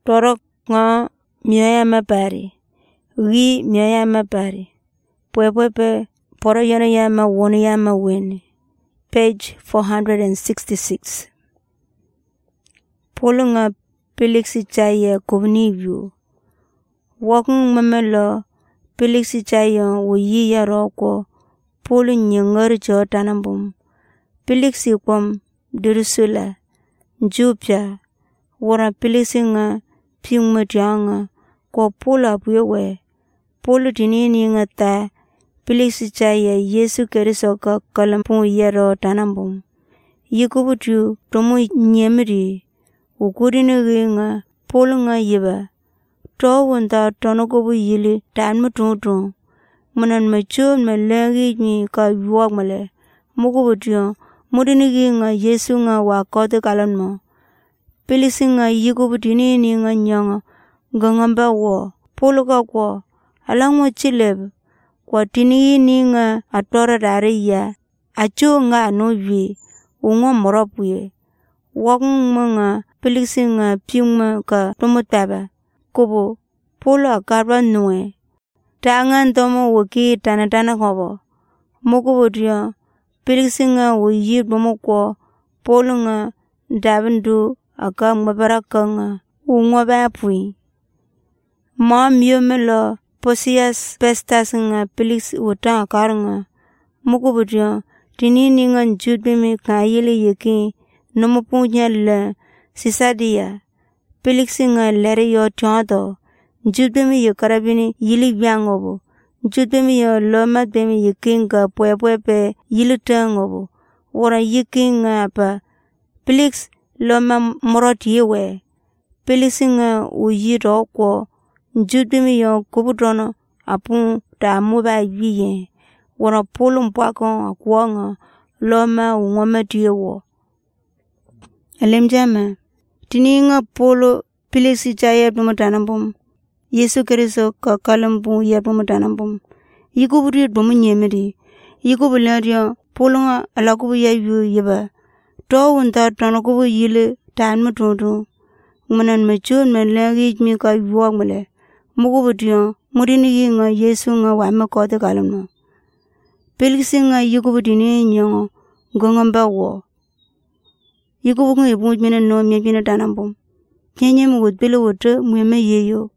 torok nga mioya mapari, ri mioya mapari, puepuepe poro yana yama woni yama weni. Page 466. Polo nga Pelixi chaya kubni view. Walking mamelo Pelixi chaya wo yi ya roko polo nyengor jo tanambum. Pelixi kwam dirusula njupya wora Pelixi nga pingmetianga ko polo apuyewe. Polo dinini nga ta Pelixi chaya Yesu Keriso ka kalampu yero tanambum. Yikubutu tomu nyemri ukudini nga polo nga yiba. To wanda tonokobu yili tanmu tuntung. Manan machon malengi ni ka yuwag male. Mukubutu mudini nga Yesu nga wakote kalanmo. Pelixi nga yikubutu nini nga nyanga gangamba wo. Polo ka kwa alangwa chileb. Kwa tini ni nga atora dare ya. Acho nga anuvi ungo moropuye. Wakung nga Pelixi nga pingma ka tomotaba. Kobo polo akarba nue. Tangan tomo waki tanatana kobo. Mokobo diyo Pelixi nga wuyi bomo kwa polo nga dabandu aka mabaraka nga ungo bapui. Ma miyo melo Posias Pestas nga Pelixi utang akar nga. Mokobo diyo tinini nga njudbimi ka yili yiki nomopunya le Sisadia. Pelixi nga lere yo tiondo. Njudbimi yo karabini yili biangobo. Njudbimi yo lomadbimi yikinga puepuepe yili tengobo. Wora yikinga apa. Pelix loma morot yewe. Pelixi nga uyi roko. Njudbimi yo kubudono apu ta muba yiye. Wora polo mpwako akwa nga loma ungoma tiyewo. Alemjama. Tini nga polo Pelixi chaya dumatanambum. Yesu Keriso ka kalampu ya dumatanambum. Yikubutu dumu nyemiri. Yikubulariyo polo nga alakubu ya yu yiba. To wanta tonokubu yili tanmu tuntu. Manan machon malengi mi ka yuwag male. Mukubutu murini nga Yesu nga wame kote kalamno. Pelixi nga yikubutu ni nyongo gongamba wo. Yikubu nga ibu jmina no mi jmina tanambum. Kenye mu wudbili wutu mweme yeyo.